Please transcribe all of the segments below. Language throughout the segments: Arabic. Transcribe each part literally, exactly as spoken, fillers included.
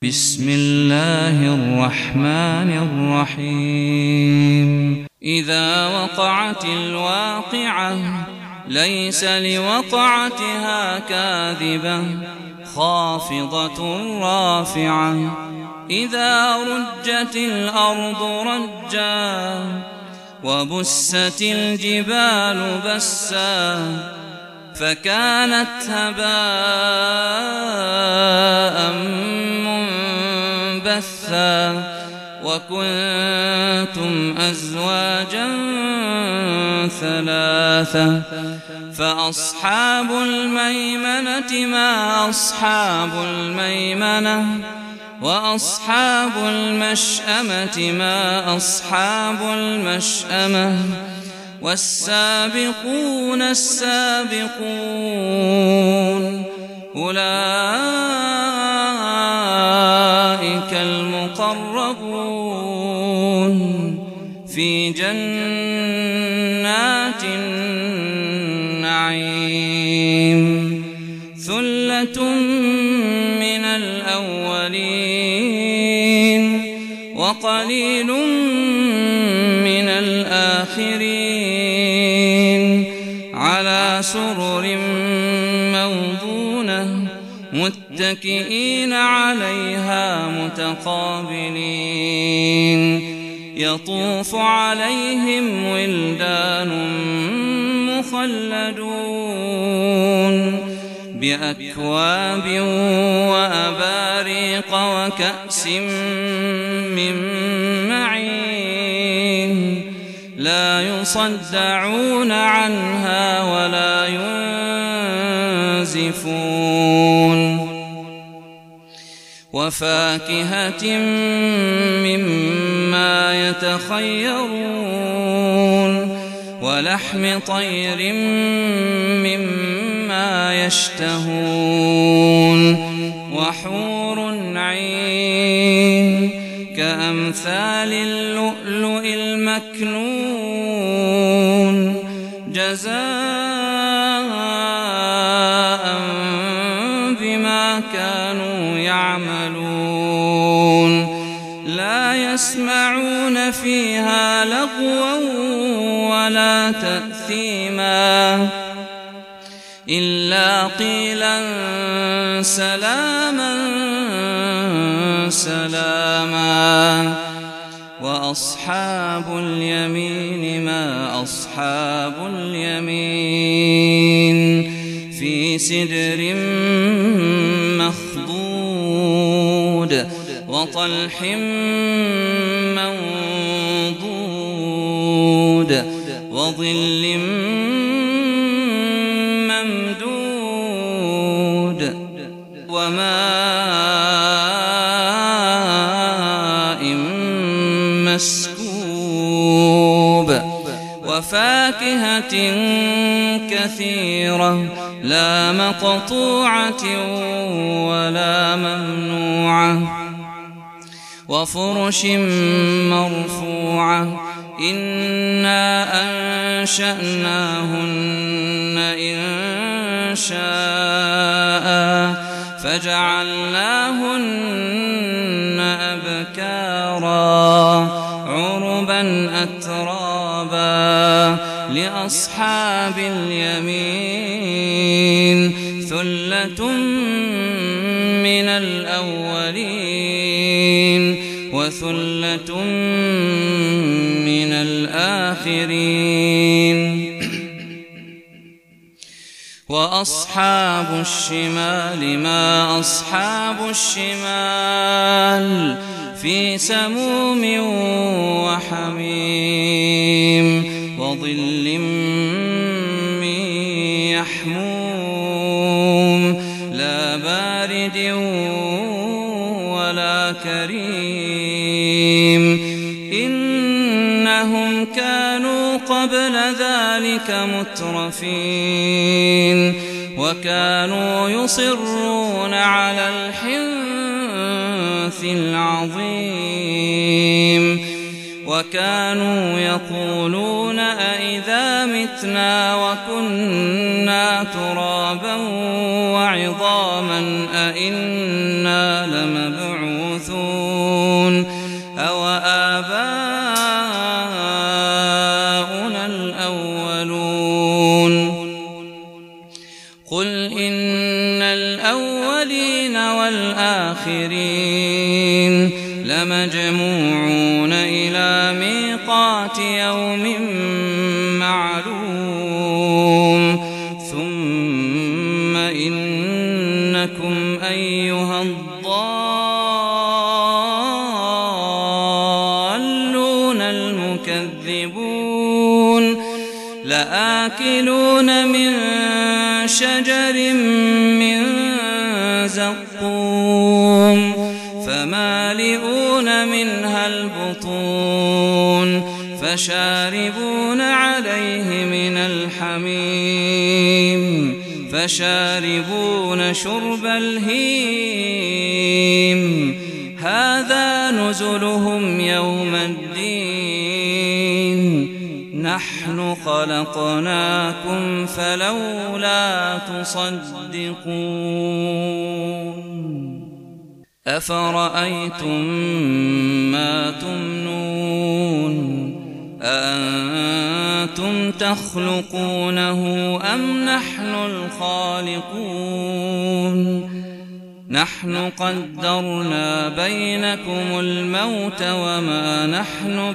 بسم الله الرحمن الرحيم إذا وقعت الواقعة ليس لوقعتها كاذبة خافضة رافعة إذا رجت الأرض رجا وبست الجبال بسا فكانت هباء منبثا وكنتم أزواجا ثلاثة فأصحاب الميمنة ما أصحاب الميمنة وأصحاب المشأمة ما أصحاب المشأمة والسابقون السابقون أولئك المقربون في جنات النعيم ثلة من الأولين وقليل من الآخرين على سرر موضونة متكئين عليها متقابلين يطوف عليهم ولدان مخلدون بأكواب وأباريق وكأس من معين لا يصدعون عنها ولا ينزفون وفاكهة مما يتخيرون ولحم طير مما يشتهون وحور عين كأمثال اللؤلؤ المكنون جزاء بما كانوا يعملون لا يسمعون فيها لغوا ولا تأثيما إلا قيلا سلاما سلاما وأصحاب اليمين ما أصحاب اليمين في سدر مخضود وطلح منضود وظل ممدود وماء مسكوب وفاكهة كثيرة لا مقطوعة ولا ممنوعة وفرش مرفوعة إنا أنشأناهن إن شاء فجعلناهن أبكارا عربا أترابا لأصحاب اليمين ثلة من الأولين وثلة من الآخرين وأصحاب الشمال ما أصحاب الشمال في سموم وحميم وظل من يحموم لا بارد ولا كريم إنهم كانوا قبل ذلك مترفين وكانوا يصرون على الحنث العظيم وكانوا يقولون أئذا متنا وكنا ترابا وعظاما أئنا لمبعوثون لمبعوثون أوآباؤنا الأولون قل إن الأولين والآخرين لمجموعون إلى ميقات يوم معلوم ثم إنكم أيها الضالون المكذبون لآكلون من شجر من زقوم فمالئون منها البطون فشاربون عليه من الحميم فشاربون شرب الهيم هذا نزلهم يوم الدين نحن خلقناكم فلولا تصدقون أفرأيتم ما تمنون أأنتم تخلقونه أم نحن الخالقون نحن قدرنا بينكم الموت وما نحن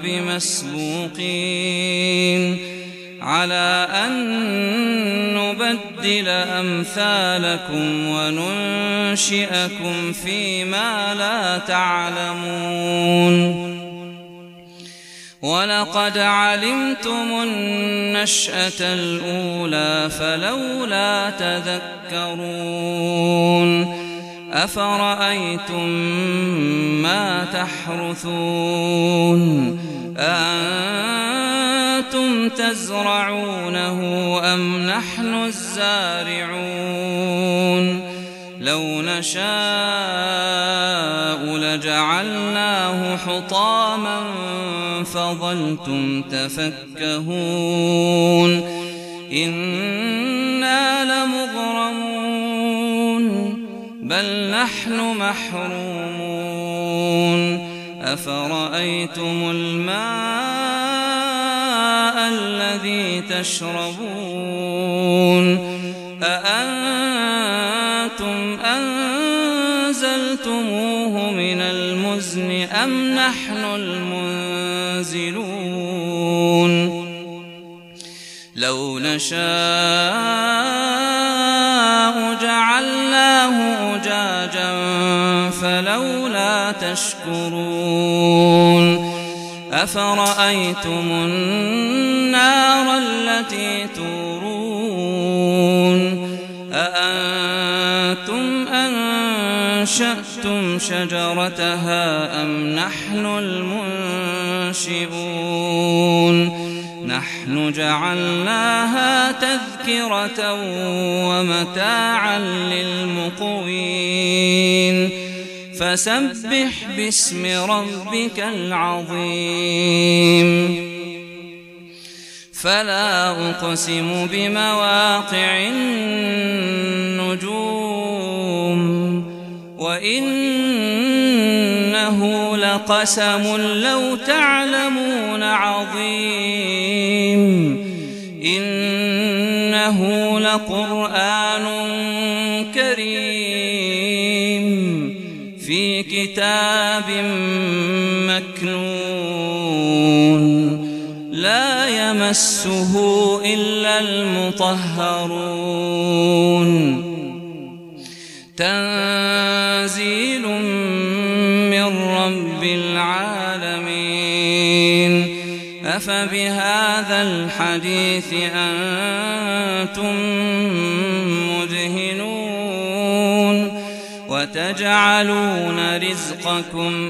بمسبوقين على أن نبدل أمثالكم وننشئكم فيما لا تعلمون ولقد علمتم النشأة الأولى فلولا تذكرون أفرأيتم ما تحرثون أأنتم تزرعونه أم نحن الزارعون لو نشاء لجعلناه حطاما فظلتم تفكهون إنا لمغرمون بل نحن محرومون أفرأيتم الماء الذي تشربون أأنتم أنزلتموه من المزن أم نحن المنزلون لو نشاء جعلناه أجاجا فلولا تشكرون أفرأيتم النار التي تورون أأنتم أنشأتم شجرتها أم نحن المنشئون نحن جعلناها تذكرة ومتاعا للمقوين فسبح باسم ربك العظيم فلا أقسم بمواقع النجوم وإنه لقسم لو تعلمون عظيم إنه لقرآن كريم في كتاب مكنون لا يمسه إلا المطهرون تنزيل من رب العالمين أفبهذا الحديث أنتم مدهنون وتجعلون رزقكم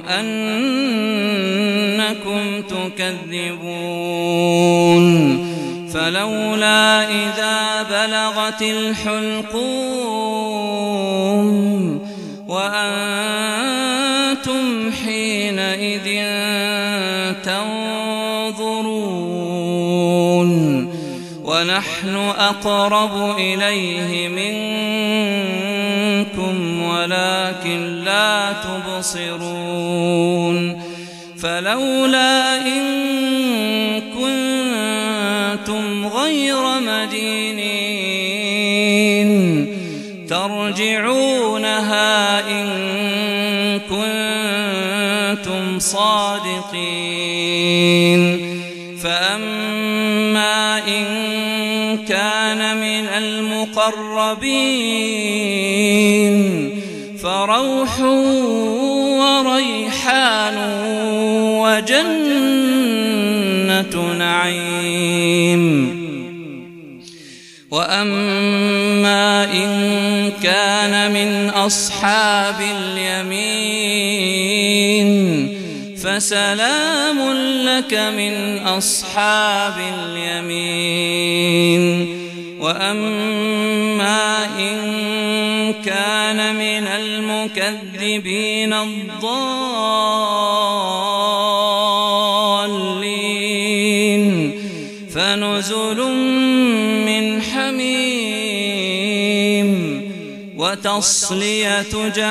أنكم تكذبون فلولا إذا بلغت الحلقوم وأنتم حينئذ تنظرون ونحن أقرب إليه منكم منكم ولكن لا تبصرون فلولا إن كنتم غير مدينين ترجعونها إن كنتم صادقين فأما إن كان من المقربين فروح وريحان وجنة نعيم وأما إن كان من أصحاب اليمين فسلام لك من أصحاب اليمين وأما إن كان من المكذبين الضالين فنزل من حميم وتصلية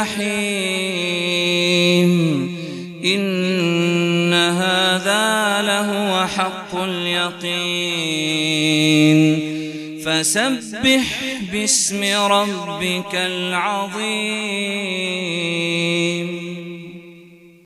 جحيم إن هذا لهو حق اليقين فسبح باسم ربك العظيم.